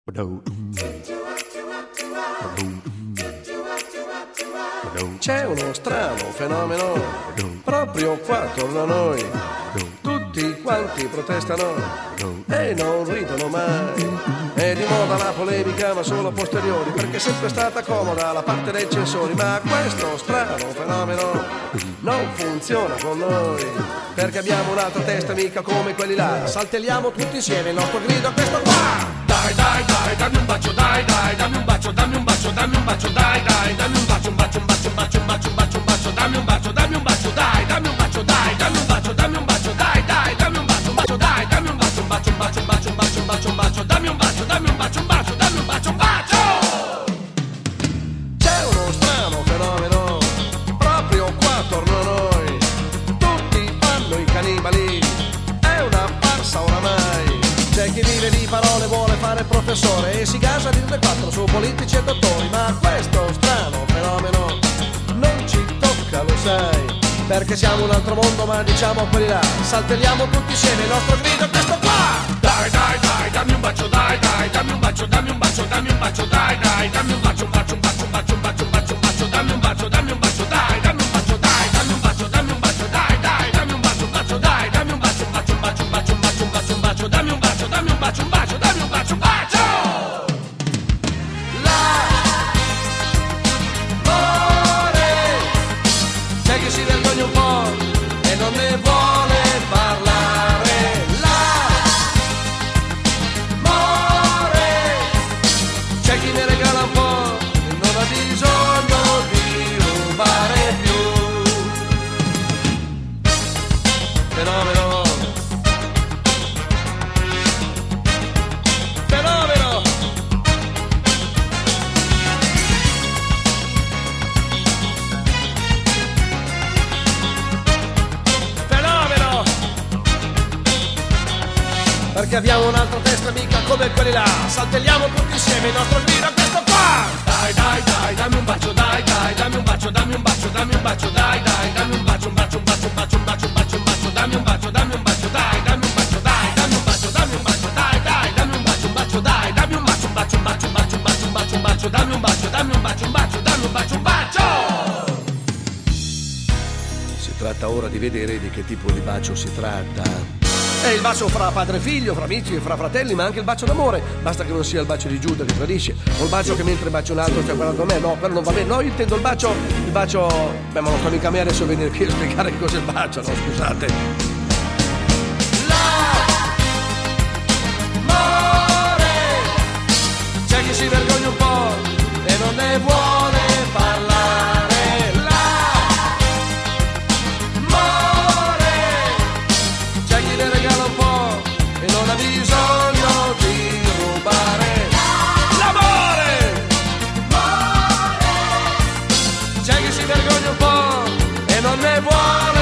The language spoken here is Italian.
C'è uno strano fenomeno proprio qua attorno a noi. Tutti quanti protestano e non ridono mai. È di moda la polemica ma solo a posteriori, perché è sempre stata comoda la parte dei censori. Ma questo strano fenomeno non funziona con noi, perché abbiamo un'altra testa mica come quelli là. Saltelliamo tutti insieme il nostro grido, questo qua. Dai, dai, dai, dammi un bacio, dai, dai, dammi un bacio, dammi un bacio, dammi un bacio, dai, dai, dammi un bacio, un bacio, un bacio, un bacio, un bacio, un bacio, un bacio, dammi un bacio, dai, dammi un bacio, dai, dammi un bacio, dammi un bacio, dai, dai, dammi un bacio, un bacio, dai, dammi un bacio, un bacio, un bacio, un bacio, un bacio, un bacio, un bacio, dammi un bacio, dammi un bacio, un bacio, dammi un bacio, un bacio. C'è uno strano fenomeno proprio qua attorno a noi. Tutti fanno i cannibali, è una farsa oramai. C'è chi vive di parole, vuole fare il professore e si gasa di 2-4 su politici e dottori. Ma questo strano fenomeno non ci tocca, lo sai, perché siamo un altro mondo, ma diciamo quelli là. Saltelliamo tutti insieme il nostro grido, è questo qua. Dai, dai, dai, dammi un bacio, dai, dai, dammi un bacio, dammi un bacio, dammi un bacio, dai, dai, dammi un bacio, un bacio, un bacio, un bacio, un bacio, un bacio, un bacio, dammi un bacio, dammi un bacio, dai, dammi un bacio, dai, dammi un bacio, dammi un bacio, dai, dai, dammi un bacio, un bacio, dai, dammi un bacio, un bacio, un bacio, un bacio, un bacio, un bacio, un bacio, dammi un bacio, dammi un bacio, un bacio, dammi un bacio, un bacio. C'è chi si vergogna un po' e non ne vuole parlare. L'amore, c'è chi ne regala un po' e non ha bisogno di rubare più. Fenomeno, fenomeno. Fenomeno, perché abbiamo un'altra testa mica come quelli là. Saltelliamo tutti insieme il nostro grido, questo qua. Dai, dai, dai, dammi un bacio, dai, dai, dammi un bacio, dammi un bacio, dammi un bacio, dai, dai, dammi un bacio, un bacio, un bacio, un bacio, un bacio, un bacio, un bacio, dammi un bacio, dammi un bacio, dai, dammi un bacio, dai, dammi un bacio, dammi un bacio, dai, dai, dammi un bacio, un bacio, dai, dammi un bacio, un bacio, un bacio, un bacio, un bacio, un bacio, un bacio, dammi un bacio, dammi un bacio, un bacio, dammi un bacio, un bacio. Si tratta ora di vedere di che tipo di bacio si tratta. È il bacio fra padre e figlio, fra amici e fra fratelli, ma anche il bacio d'amore. Basta che non sia il bacio di Giuda che tradisce, o il bacio che mentre bacio un altro sta guardando me. No, però non va bene. No, io intendo il bacio. Beh, ma non sto mica a me adesso a venire qui a spiegare che cos'è il bacio, no, scusate. L'amore, c'è chi si vergogna un po' e non ne vuole parlare. Ne regala un po' e non ha bisogno di rubare. L'amore, c'è chi si vergogna un po' e non ne vuole